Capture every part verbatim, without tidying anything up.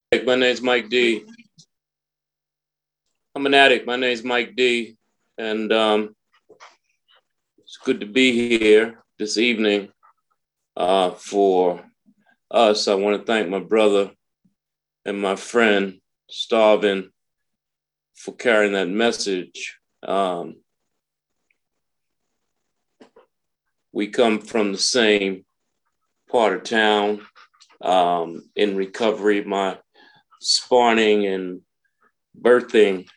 My name is Mike D. I'm an addict. My name is Mike D. And um, it's good to be here this evening uh, for us. I want to thank my brother and my friend, Starvin, for carrying that message. Um, we come from the same part of town um, in recovery. My spawning and birthing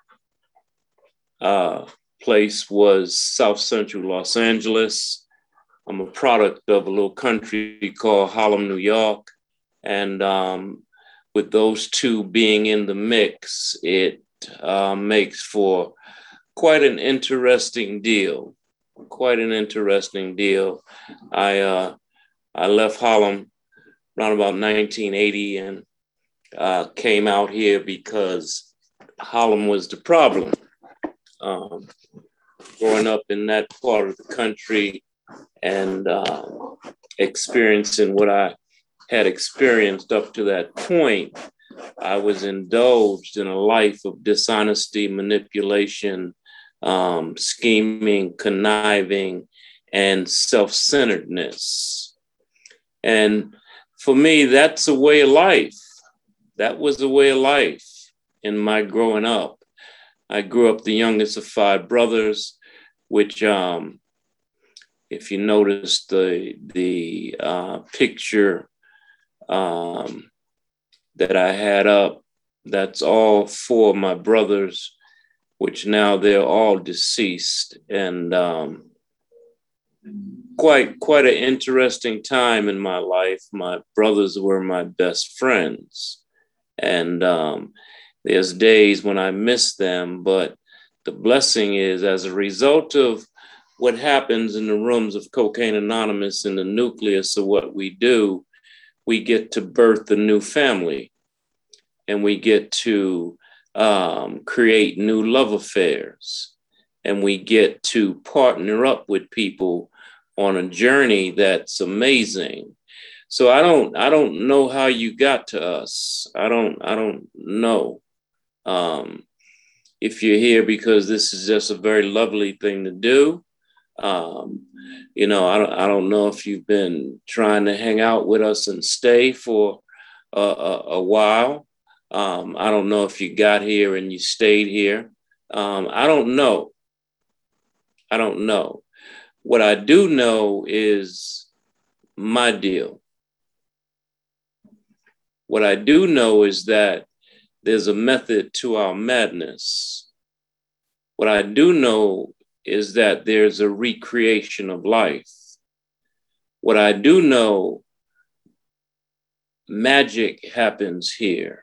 uh, place was South Central Los Angeles. I'm a product of a little country called Harlem, New York. And um, with those two being in the mix, it uh, makes for quite an interesting deal. Quite an interesting deal. I uh, I left Harlem around about nineteen eighty and uh, came out here because Harlem was the problem. Um, growing up in that part of the country and uh, experiencing what I had experienced up to that point, I was indulged in a life of dishonesty, manipulation, um, scheming, conniving, and self-centeredness. And for me, that's a way of life. That was a way of life in my growing up. I grew up the youngest of five brothers, which, um, if you notice the the uh, picture um, that I had up, that's all four of my brothers, which now they're all deceased, and um, quite quite an interesting time in my life. My brothers were my best friends, and um, there's days when I miss them, but the blessing is, as a result of what happens in the rooms of Cocaine Anonymous, in the nucleus of what we do, we get to birth a new family, and we get to um, create new love affairs, and we get to partner up with people on a journey that's amazing. So I don't, I don't know how you got to us. I don't, I don't know. Um, if you're here because this is just a very lovely thing to do, um, you know, I don't, I don't know if you've been trying to hang out with us and stay for a, a, a while. Um, I don't know if you got here and you stayed here. Um, I don't know. I don't know. What I do know is my deal. What I do know is that there's a method to our madness. What I do know is that there's a recreation of life. What I do know, magic happens here.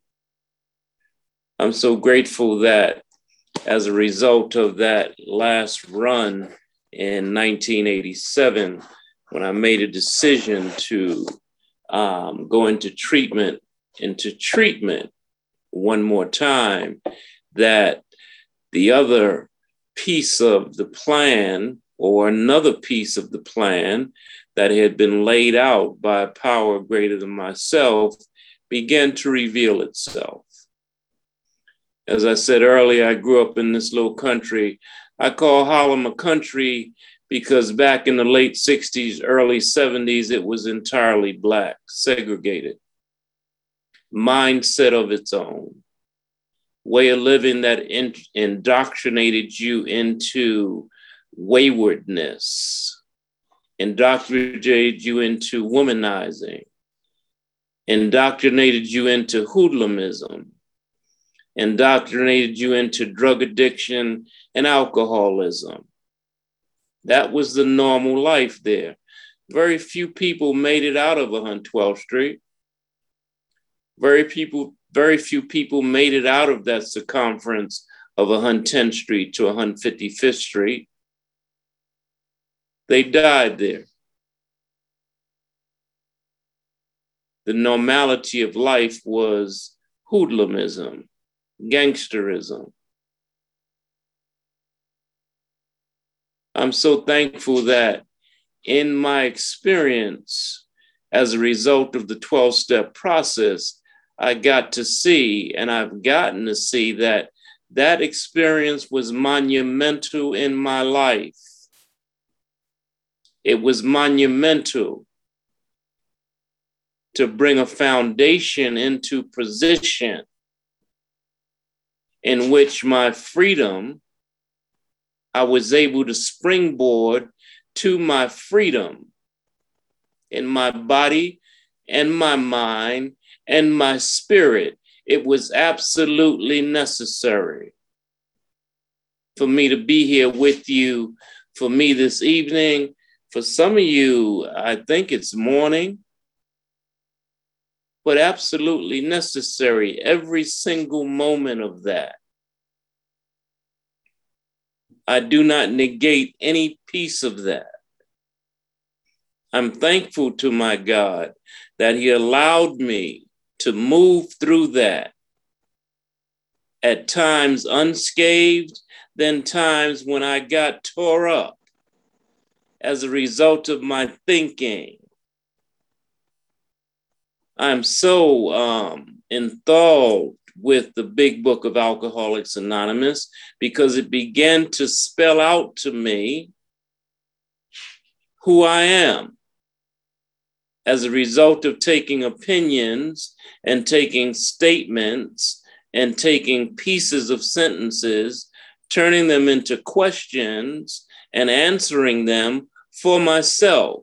I'm so grateful that as a result of that last run in nineteen eighty-seven, when I made a decision to um, go into treatment, into treatment one more time, that the other piece of the plan, or another piece of the plan that had been laid out by a power greater than myself, began to reveal itself. As I said earlier, I grew up in this little country. I call Harlem a country because back in the late sixties, early seventies, it was entirely Black, segregated, mindset of its own, way of living that in, indoctrinated you into waywardness, indoctrinated you into womanizing, indoctrinated you into hoodlumism, indoctrinated you into drug addiction and alcoholism. That was the normal life there. Very few people made it out of one hundred twelfth Street. Very people, very few people made it out of that circumference of one hundred tenth Street to one hundred fifty-fifth Street. They died there. The normality of life was hoodlumism, gangsterism. I'm so thankful that in my experience, as a result of the twelve-step process, I got to see, and I've gotten to see, that that experience was monumental in my life. It was monumental to bring a foundation into position in which my freedom, I was able to springboard to my freedom in my body and my mind and my spirit. It was absolutely necessary for me to be here with you, for me this evening. For some of you, I think it's morning, but absolutely necessary, every single moment of that. I do not negate any piece of that. I'm thankful to my God that He allowed me to move through that, at times unscathed, then times when I got tore up as a result of my thinking. I'm so um, enthralled with the big book of Alcoholics Anonymous because it began to spell out to me who I am as a result of taking opinions and taking statements and taking pieces of sentences, turning them into questions and answering them for myself.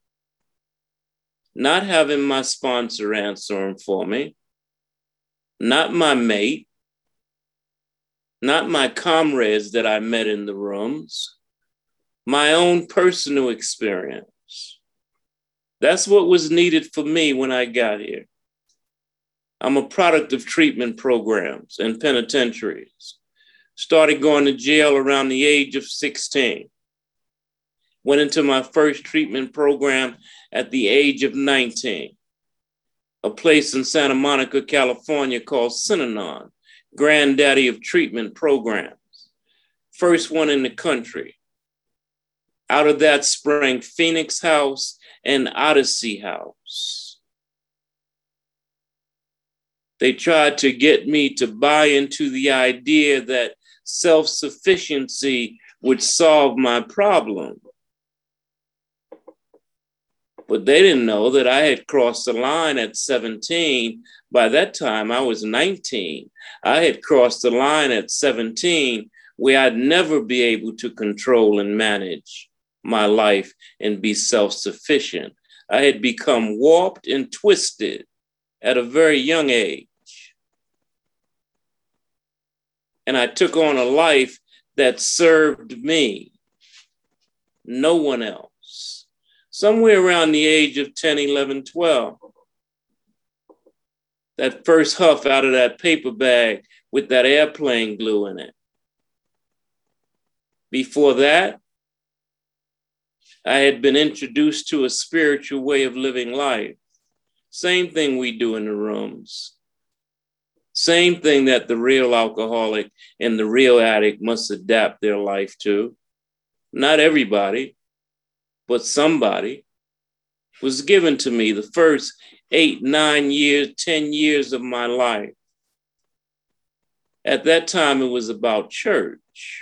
Not having my sponsor answer them for me, not my mate, not my comrades that I met in the rooms, my own personal experience. That's what was needed for me when I got here. I'm a product of treatment programs and penitentiaries. Started going to jail around the age of sixteen. Went into my first treatment program at the age of nineteen. A place in Santa Monica, California called Synanon, granddaddy of treatment programs. First one in the country. Out of that sprang Phoenix House and Odyssey House. They tried to get me to buy into the idea that self-sufficiency would solve my problem. But they didn't know that I had crossed the line at seventeen. By that time, I was nineteen. I had crossed the line at seventeen where I'd never be able to control and manage my life and be self-sufficient. I had become warped and twisted at a very young age. And I took on a life that served me, no one else. Somewhere around the age of ten, eleven, twelve, that first huff out of that paper bag with that airplane glue in it. Before that, I had been introduced to a spiritual way of living life. Same thing we do in the rooms. Same thing that the real alcoholic and the real addict must adapt their life to. Not everybody, but somebody. Was given to me the first eight, nine years, ten years of my life. At that time, it was about church.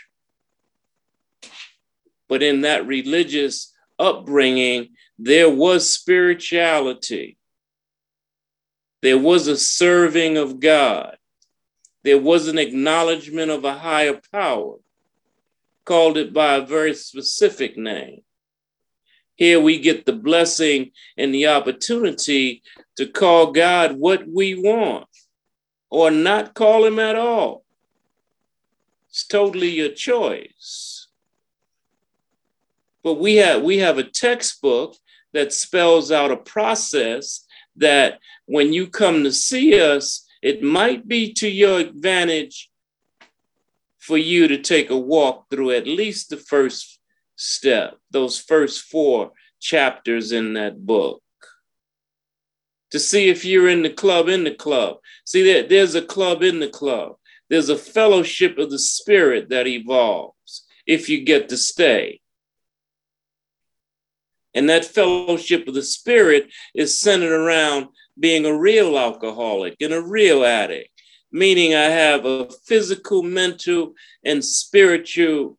But in that religious upbringing, there was spirituality. There was a serving of God. There was an acknowledgement of a higher power, called it by a very specific name. Here we get the blessing and the opportunity to call God what we want or not call him at all. It's totally your choice. But we have, we have a textbook that spells out a process that when you come to see us, it might be to your advantage for you to take a walk through at least the first step, those first four chapters in that book, to see if you're in the club in the club. See, there, there's a club in the club. There's a fellowship of the spirit that evolves if you get to stay. And that fellowship of the spirit is centered around being a real alcoholic and a real addict, meaning I have a physical, mental, and spiritual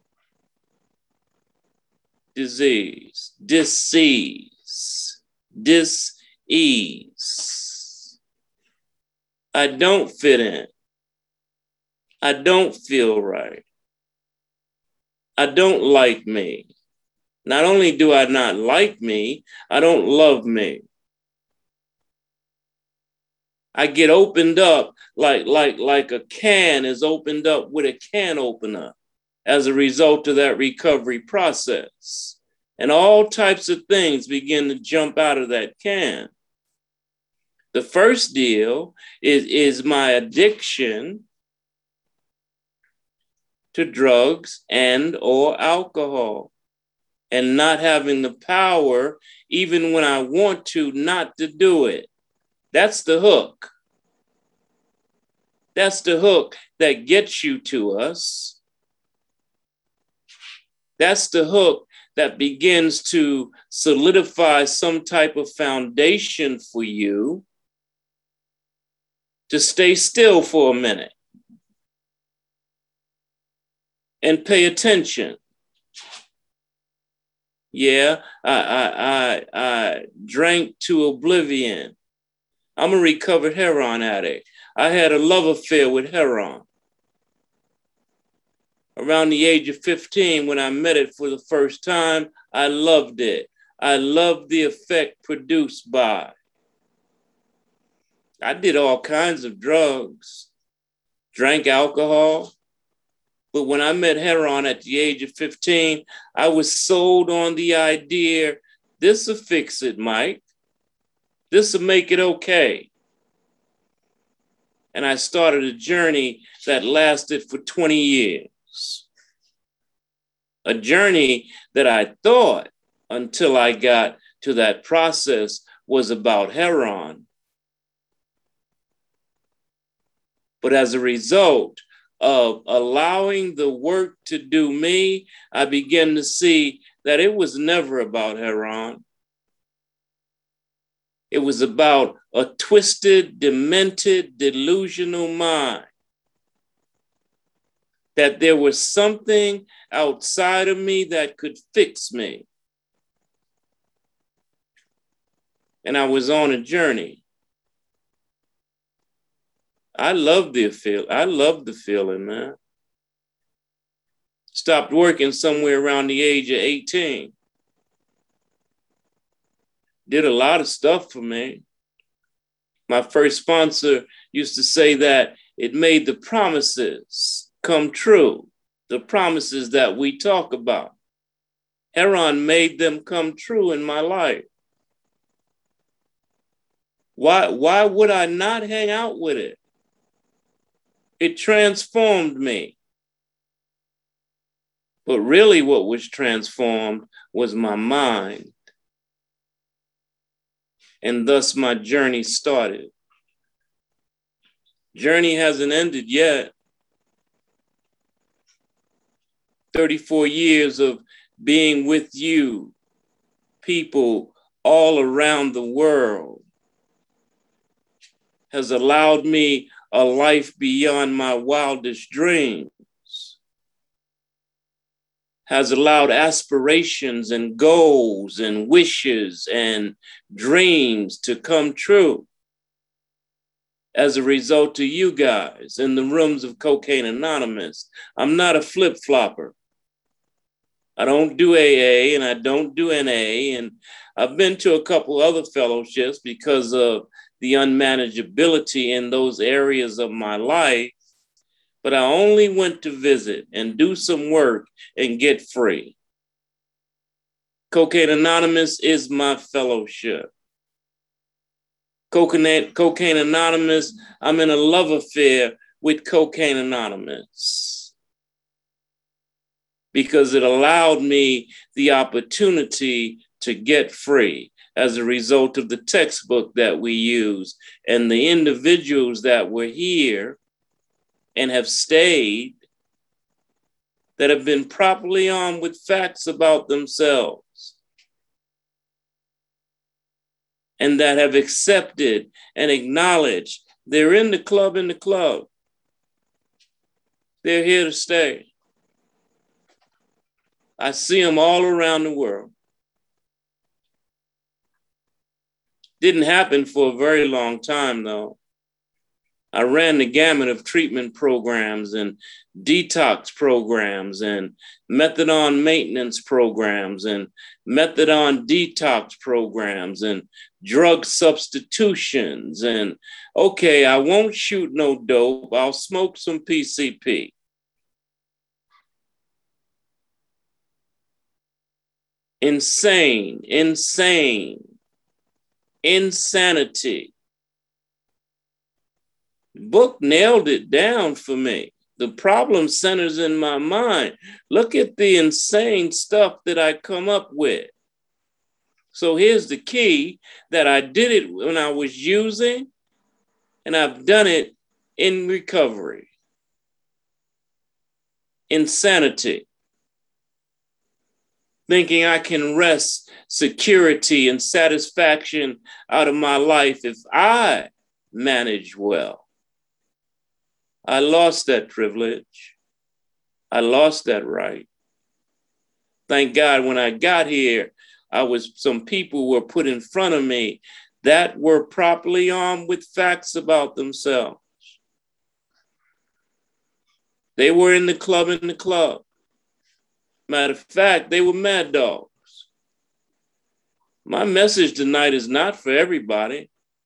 disease, disease, dis-ease. I don't fit in. I don't feel right. I don't like me. Not only do I not like me, I don't love me. I get opened up like, like, like a can is opened up with a can opener as a result of that recovery process. And all types of things begin to jump out of that can. The first deal is, is my addiction to drugs and or alcohol, and not having the power, even when I want to, not to do it. That's the hook. That's the hook that gets you to us. That's the hook that begins to solidify some type of foundation for you to stay still for a minute and pay attention. Yeah, I, I, I, I drank to oblivion. I'm a recovered heroin addict. I had a love affair with heroin. Around the age of fifteen, when I met it for the first time, I loved it. I loved the effect produced by. I did all kinds of drugs, drank alcohol. But when I met heroin at the age of fifteen, I was sold on the idea, this'll fix it, Mike. This'll make it okay. And I started a journey that lasted for twenty years. A journey that I thought, until I got to that process, was about heroin. But as a result of allowing the work to do me, I began to see that it was never about heroin. It was about a twisted, demented, delusional mind. That there was something outside of me that could fix me. And I was on a journey. I love the feel. I love the feeling, man. Stopped working somewhere around the age of eighteen. Did a lot of stuff for me. My first sponsor used to say that it made the promises come true. The promises that we talk about. Heroin made them come true in my life. Why, why would I not hang out with it? It transformed me. But really what was transformed was my mind. And thus my journey started. Journey hasn't ended yet. thirty-four years of being with you, people all around the world, has allowed me a life beyond my wildest dreams, has allowed aspirations and goals and wishes and dreams to come true as a result of you guys in the rooms of Cocaine Anonymous. I'm not a flip-flopper. I don't do A A and I don't do N A, and I've been to a couple other fellowships because of the unmanageability in those areas of my life, but I only went to visit and do some work and get free. Cocaine Anonymous is my fellowship. Cocaine, Cocaine Anonymous, I'm in a love affair with Cocaine Anonymous, because it allowed me the opportunity to get free as a result of the textbook that we use and the individuals that were here and have stayed that have been properly armed with facts about themselves and that have accepted and acknowledged they're in the club in the club. They're here to stay. I see them all around the world. Didn't happen for a very long time, though. I ran the gamut of treatment programs and detox programs and methadone maintenance programs and methadone detox programs and drug substitutions. And okay, I won't shoot no dope. I'll smoke some P C P. Insane, insane, insanity. Book nailed it down for me. The problem centers in my mind. Look at the insane stuff that I come up with. So here's the key, that I did it when I was using, and I've done it in recovery. Insanity. Thinking I can wrest security and satisfaction out of my life if I manage well. I lost that privilege. I lost that right. Thank God when I got here, I was, some people were put in front of me that were properly armed with facts about themselves. They were in the club in the club. Matter of fact, they were mad dogs. My message tonight is not for everybody.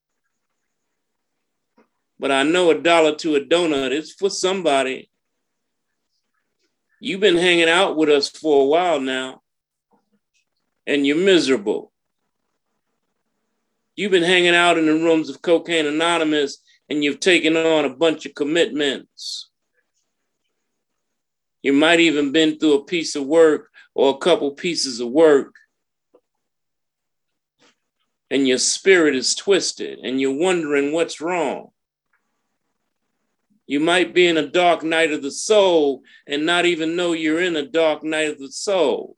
But I know a dollar to a donut is for somebody. You've been hanging out with us for a while now, and you're miserable. You've been hanging out in the rooms of Cocaine Anonymous, and you've taken on a bunch of commitments. You might even been through a piece of work or a couple pieces of work, and your spirit is twisted, and you're wondering what's wrong. You might be in a dark night of the soul and not even know you're in a dark night of the soul.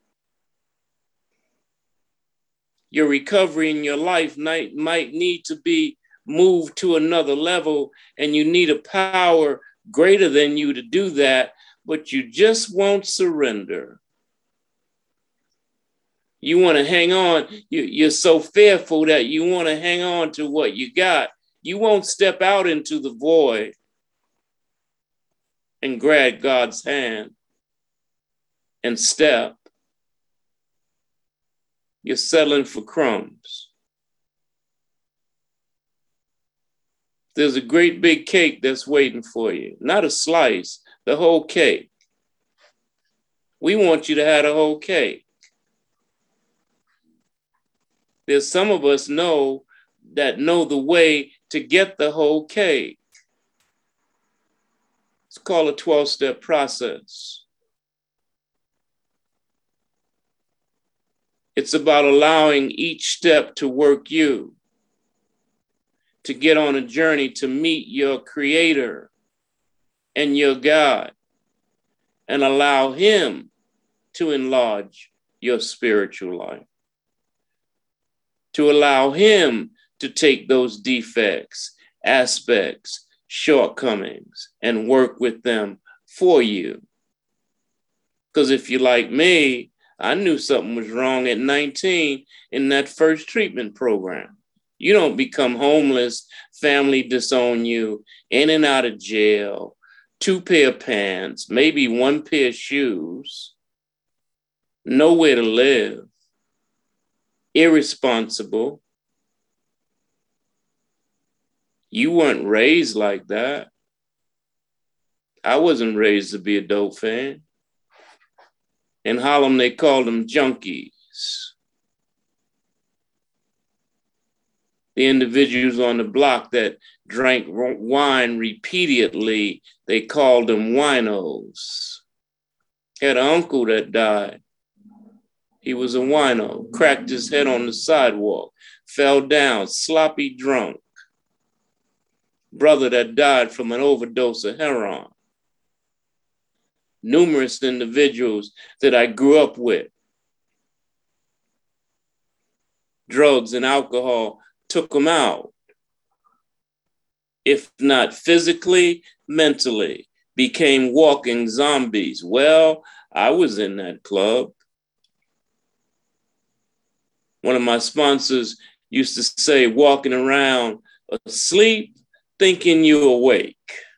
Your recovery in your life might, might need to be moved to another level, and you need a power greater than you to do that, but you just won't surrender. You want to hang on. You, you're so fearful that you want to hang on to what you got. You won't step out into the void and grab God's hand and step. You're settling for crumbs. There's a great big cake that's waiting for you. Not a slice, the whole cake. We want you to have the whole cake. There's some of us know that know the way to get the whole cake. It's called a twelve-step process. It's about allowing each step to work you, to get on a journey to meet your creator and your God, and allow him to enlarge your spiritual life, to allow him to take those defects, aspects, shortcomings, and work with them for you. Because if you're like me, I knew something was wrong at nineteen in that first treatment program. You don't become homeless, family disown you, in and out of jail, two pair of pants, maybe one pair of shoes, nowhere to live, irresponsible. You weren't raised like that. I wasn't raised to be a dope fan. In Harlem, they called them junkies. The individuals on the block that drank wine repeatedly, they called them winos. Had an uncle that died. He was a wino, cracked his head on the sidewalk, fell down, sloppy drunk. Brother that died from an overdose of heroin. Numerous individuals that I grew up with. Drugs and alcohol took them out. If not physically, mentally, became walking zombies. Well, I was in that club. One of my sponsors used to say, walking around asleep, thinking you're awake.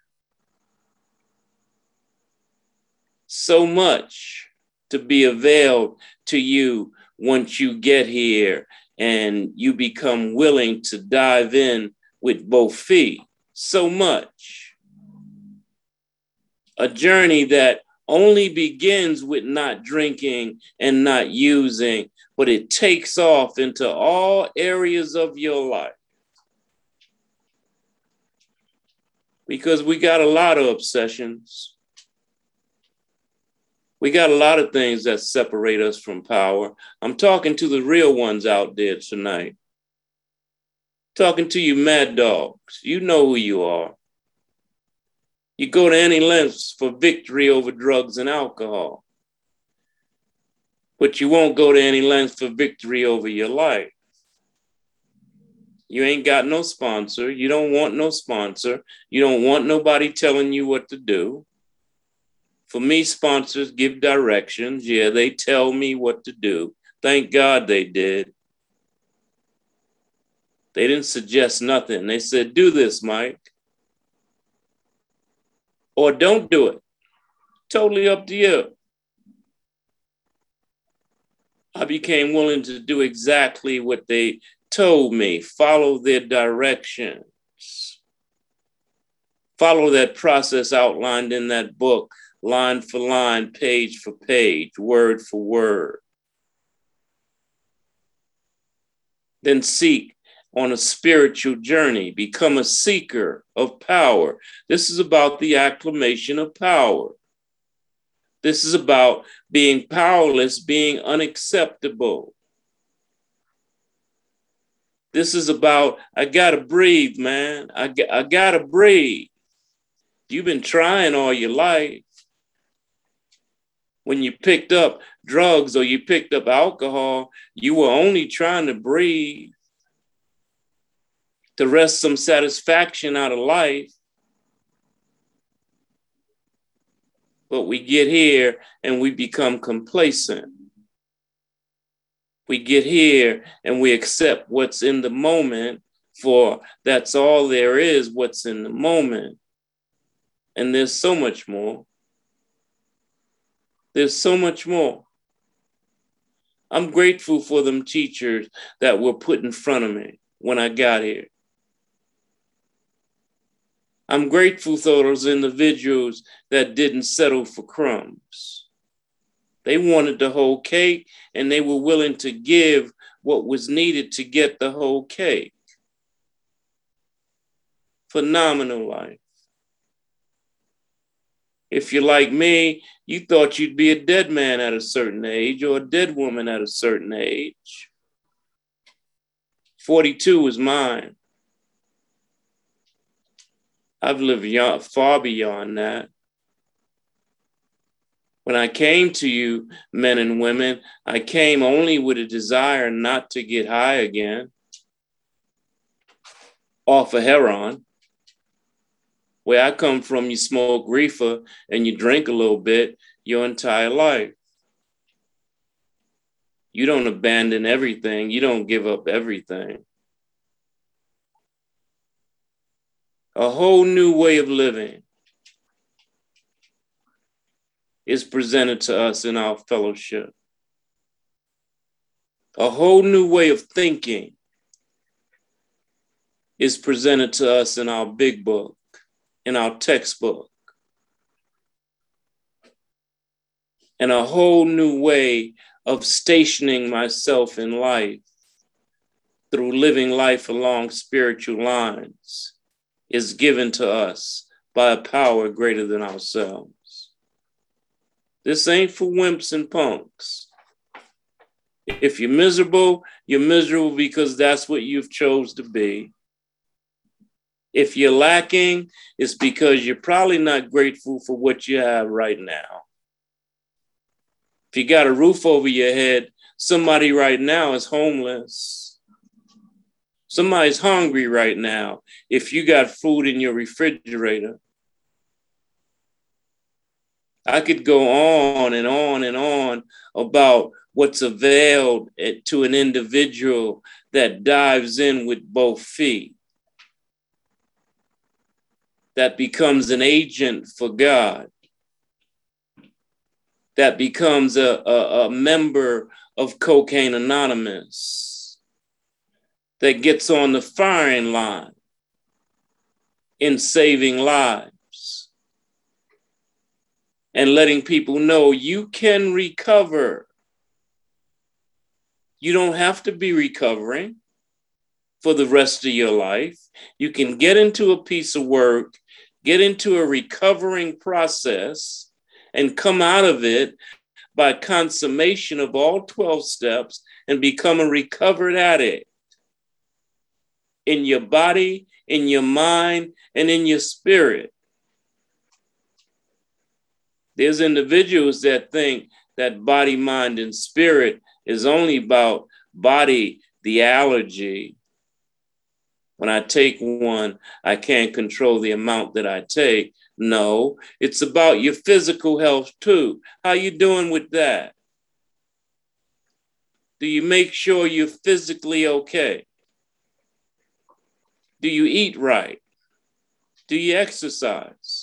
So much to be availed to you once you get here and you become willing to dive in with both feet. So much. A journey that only begins with not drinking and not using, but it takes off into all areas of your life. Because we got a lot of obsessions. We got a lot of things that separate us from power. I'm talking to the real ones out there tonight. Talking to you mad dogs. You know who you are. You go to any lengths for victory over drugs and alcohol. But you won't go to any lengths for victory over your life. You ain't got no sponsor. You don't want no sponsor. You don't want nobody telling you what to do. For me, sponsors give directions. Yeah, they tell me what to do. Thank God they did. They didn't suggest nothing. They said, do this, Mike. Or don't do it. Totally up to you. I became willing to do exactly what they told me. Follow their directions. Follow that process outlined in that book, line for line, page for page, word for word. Then seek on a spiritual journey, become a seeker of power. This is about the acclamation of power. This is about being powerless, being unacceptable. This is about, I gotta breathe, man. I, I gotta breathe. You've been trying all your life. When you picked up drugs or you picked up alcohol, you were only trying to breathe, to wrest some satisfaction out of life. But we get here and we become complacent. We get here and we accept what's in the moment, for that's all there is, what's in the moment. And there's so much more. There's so much more. I'm grateful for them teachers that were put in front of me when I got here. I'm grateful for those individuals that didn't settle for crumbs. They wanted the whole cake and they were willing to give what was needed to get the whole cake. Phenomenal life. If you're like me, you thought you'd be a dead man at a certain age or a dead woman at a certain age. forty-two is mine. I've lived beyond, far beyond that. When I came to you, men and women, I came only with a desire not to get high again off of heroin. Where I come from, you smoke reefer and you drink a little bit your entire life. You don't abandon everything. You don't give up everything. A whole new way of living is presented to us in our fellowship. A whole new way of thinking is presented to us in our big book, in our textbook. And a whole new way of stationing myself in life through living life along spiritual lines is given to us by a power greater than ourselves. This ain't for wimps and punks. If you're miserable, you're miserable because that's what you've chose to be. If you're lacking, it's because you're probably not grateful for what you have right now. If you got a roof over your head, somebody right now is homeless. Somebody's hungry right now. If you got food in your refrigerator, I could go on and on and on about what's availed to an individual that dives in with both feet, that becomes an agent for God, that becomes a, a, a member of Cocaine Anonymous, that gets on the firing line in saving lives and letting people know you can recover. You don't have to be recovering for the rest of your life. You can get into a piece of work, get into a recovering process, and come out of it by consummation of all twelve steps and become a recovered addict in your body, in your mind, and in your spirit. There's individuals that think that body, mind, and spirit is only about body, the allergy. When I take one, I can't control the amount that I take. No, it's about your physical health too. How you doing with that? Do you make sure you're physically okay? Do you eat right? Do you exercise?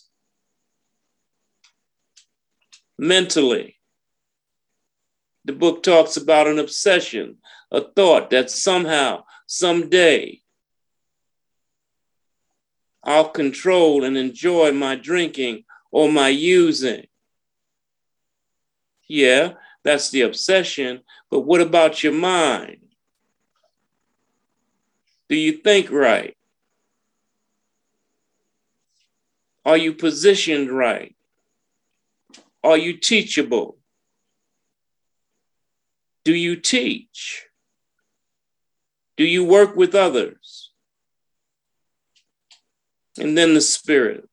Mentally, the book talks about an obsession, a thought that somehow, someday, I'll control and enjoy my drinking or my using. Yeah, that's the obsession, but what about your mind? Do you think right? Are you positioned right? Are you teachable? Do you teach? Do you work with others? And then the spirit.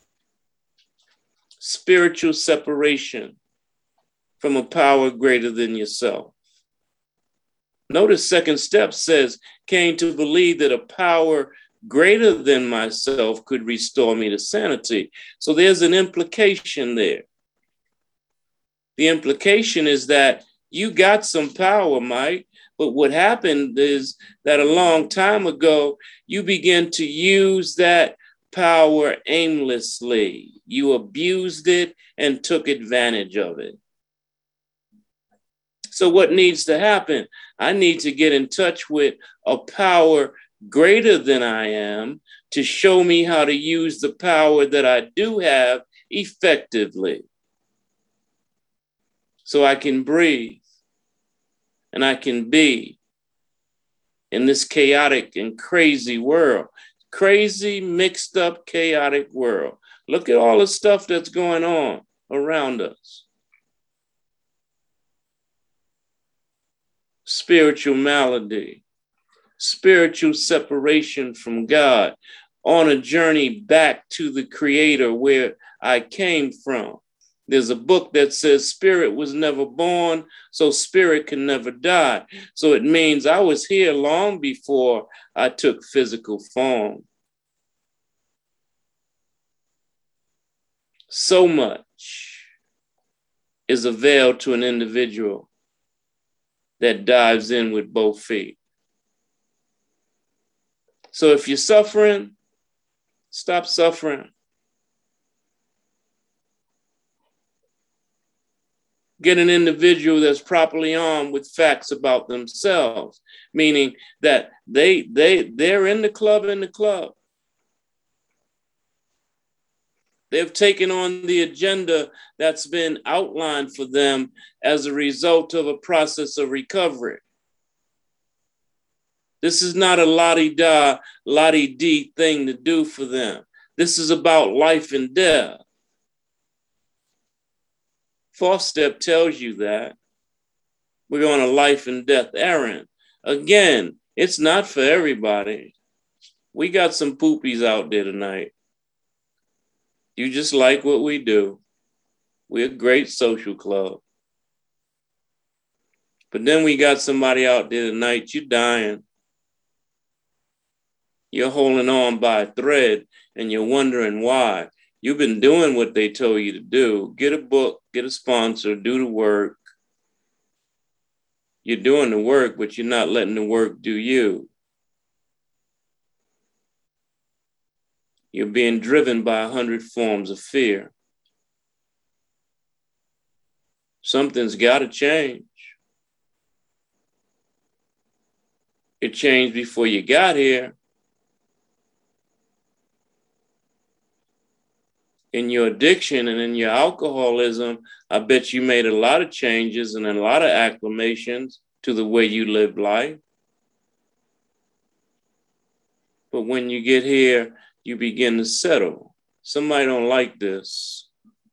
Spiritual separation from a power greater than yourself. Notice second step says, came to believe that a power greater than myself could restore me to sanity. So there's an implication there. The implication is that you got some power, Mike, but what happened is that a long time ago, you began to use that power aimlessly. You abused it and took advantage of it. So what needs to happen? I need to get in touch with a power greater than I am to show me how to use the power that I do have effectively. So I can breathe and I can be in this chaotic and crazy world. Crazy, mixed up, chaotic world. Look at all the stuff that's going on around us. Spiritual malady, spiritual separation from God, on a journey back to the Creator where I came from. There's a book that says spirit was never born, so spirit can never die. So it means I was here long before I took physical form. So much is availed to an individual that dives in with both feet. So if you're suffering, stop suffering. Get an individual that's properly armed with facts about themselves, meaning that they, they, they're in the club, in the club. They've taken on the agenda that's been outlined for them as a result of a process of recovery. This is not a la-di-da, la-di-dee thing to do for them. This is about life and death. Fourth step tells you that we're on a life and death errand. Again, it's not for everybody. We got some poopies out there tonight. You just like what we do. We're a great social club. But then we got somebody out there tonight, you dying. You're holding on by a thread and you're wondering why. You've been doing what they told you to do. Get a book, get a sponsor, do the work. You're doing the work, but you're not letting the work do you. You're being driven by a hundred forms of fear. Something's got to change. It changed before you got here. In your addiction and in your alcoholism, I bet you made a lot of changes and a lot of acclamations to the way you live life. But when you get here, you begin to settle. Somebody don't like this.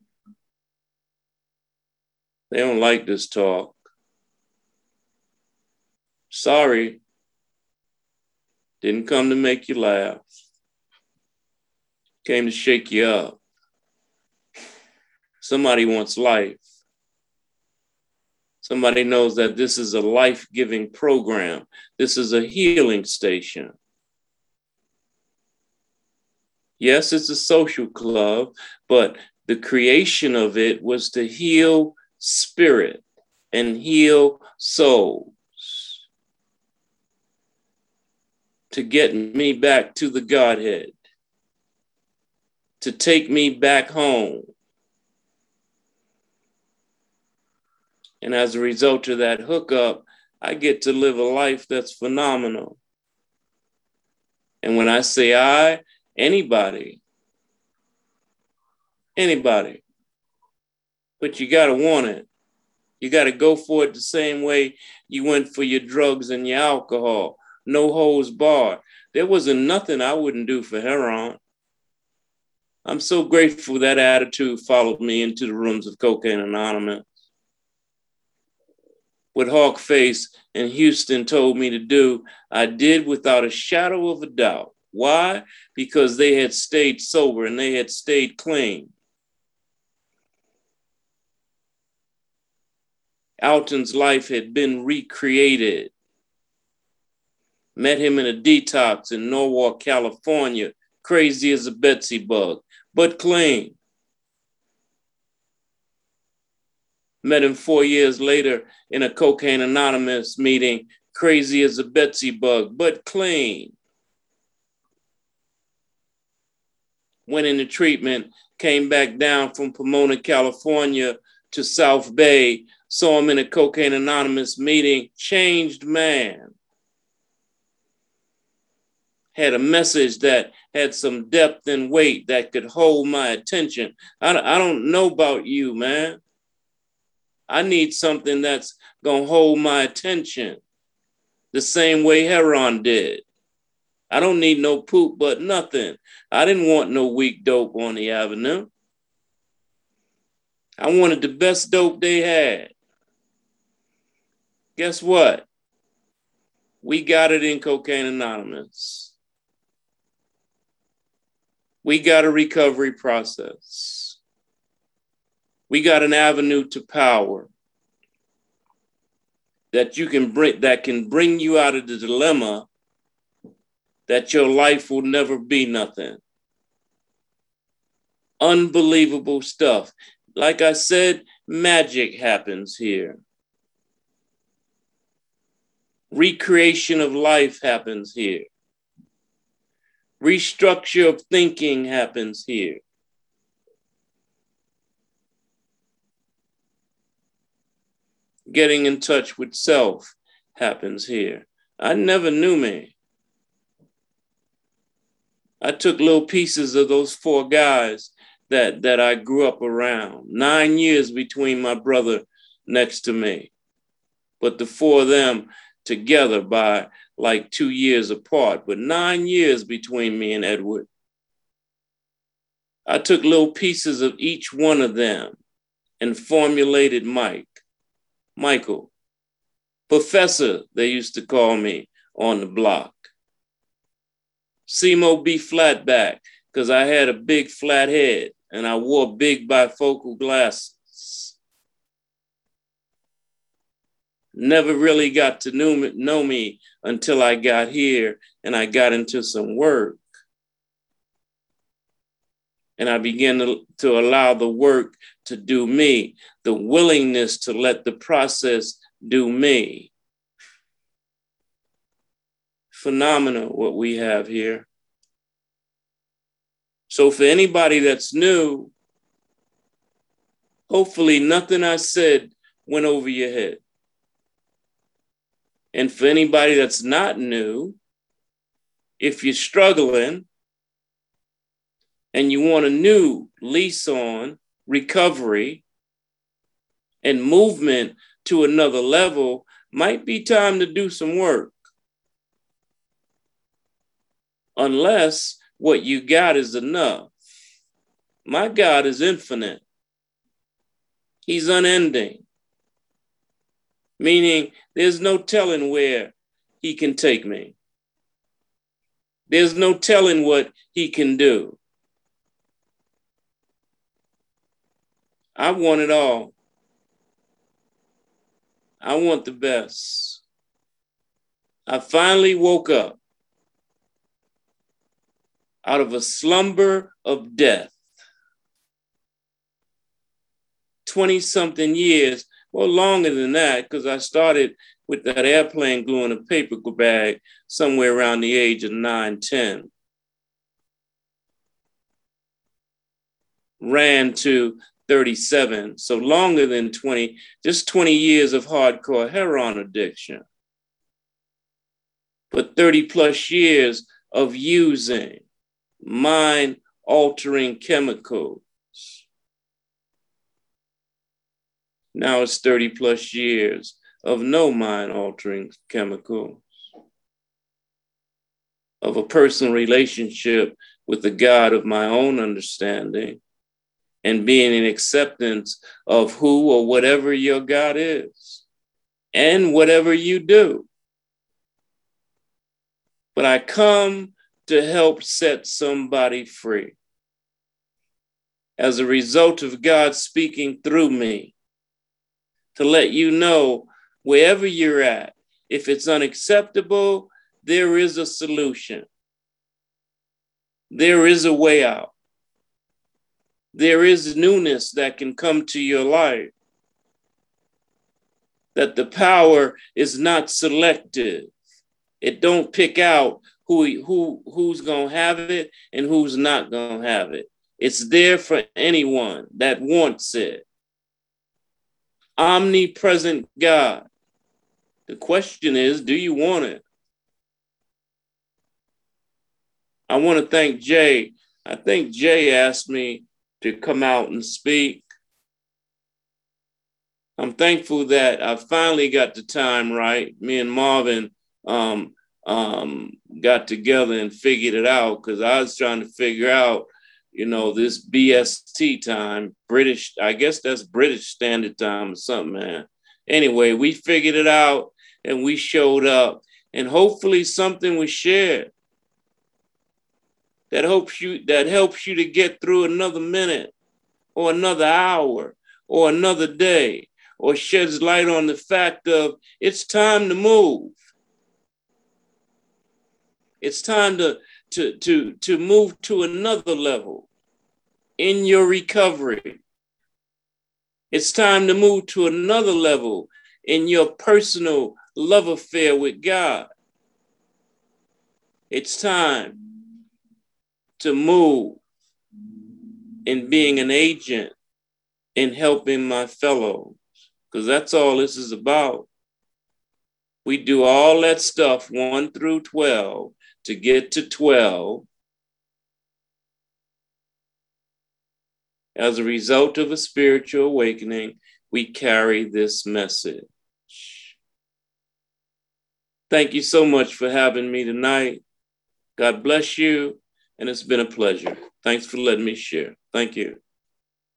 They don't like this talk. Sorry. Didn't come to make you laugh. Came to shake you up. Somebody wants life. Somebody knows that this is a life-giving program. This is a healing station. Yes, it's a social club, but the creation of it was to heal spirit and heal souls. To get me back to the Godhead. To take me back home. And as a result of that hookup, I get to live a life that's phenomenal. And when I say I, anybody, anybody, but you gotta want it. You gotta go for it the same way you went for your drugs and your alcohol. No holds barred. There wasn't nothing I wouldn't do for Heron. I'm so grateful that attitude followed me into the rooms of Cocaine Anonymous. What Hawk Face and Houston told me to do, I did without a shadow of a doubt. Why? Because they had stayed sober and they had stayed clean. Alton's life had been recreated. Met him in a detox in Norwalk, California, crazy as a Betsy bug, but clean. Met him four years later in a Cocaine Anonymous meeting, crazy as a Betsy bug, but clean. Went into treatment, came back down from Pomona, California to South Bay, saw him in a Cocaine Anonymous meeting, changed man. Had a message that had some depth and weight that could hold my attention. I, I don't know about you, man. I need something that's gonna hold my attention the same way Heron did. I don't need no poop, but nothing. I didn't want no weak dope on the avenue. I wanted the best dope they had. Guess what? We got it in Cocaine Anonymous. We got a recovery process. We got an avenue to power that you can bring, that can bring you out of the dilemma that your life will never be nothing. Unbelievable stuff. Like I said, magic happens here. Recreation of life happens here. Restructure of thinking happens here. Getting in touch with self happens here. I never knew me. I took little pieces of those four guys that, that I grew up around. Nine years between my brother next to me. But the four of them together by like two years apart, but nine years between me and Edward. I took little pieces of each one of them and formulated Mike. Michael, Professor, they used to call me on the block. Simo B. Flatback, because I had a big flat head and I wore big bifocal glasses. never really got to know me, know me until I got here and I got into some work. And I began to, to allow the work to do me, the willingness to let the process do me. Phenomenal what we have here. So for anybody that's new, hopefully nothing I said went over your head. And for anybody that's not new, if you're struggling and you want a new lease on recovery and movement to another level, might be time to do some work. Unless what you got is enough. My God is infinite. He's unending. Meaning there's no telling where he can take me. There's no telling what he can do. I want it all. I want the best. I finally woke up out of a slumber of death. twenty something years, well, longer than that, because I started with that airplane glue in a paper bag somewhere around the age of nine, ten. Ran to thirty-seven, so longer than twenty, just twenty years of hardcore heroin addiction. But thirty plus years of using mind-altering chemicals. Now it's thirty plus years of no mind-altering chemicals, of a personal relationship with the God of my own understanding, and being in acceptance of who or whatever your God is, and whatever you do. But I come to help set somebody free as a result of God speaking through me, to let you know wherever you're at, if it's unacceptable, there is a solution. There is a way out. There is newness that can come to your life. That the power is not selective. It don't pick out who, who, who's gonna have it and who's not gonna have it. It's there for anyone that wants it. Omnipresent God. The question is, do you want it? I want to thank Jay. I think Jay asked me to come out and speak. I'm thankful that I finally got the time right. Me and Marvin um, um, got together and figured it out, because I was trying to figure out, you know, this B S T time, British, I guess that's British Standard Time or something, man. Anyway, we figured it out and we showed up, and hopefully something was shared that helps you, that helps you to get through another minute or another hour or another day, or sheds light on the fact of it's time to move. It's time to, to, to, to move to another level in your recovery. It's time to move to another level in your personal love affair with God. It's time to move in being an agent in helping my fellows, because that's all this is about. We do all that stuff one through twelve to get to twelve. As a result of a spiritual awakening, we carry this message. Thank you so much for having me tonight. God bless you, and it's been a pleasure. Thanks for letting me share. Thank you.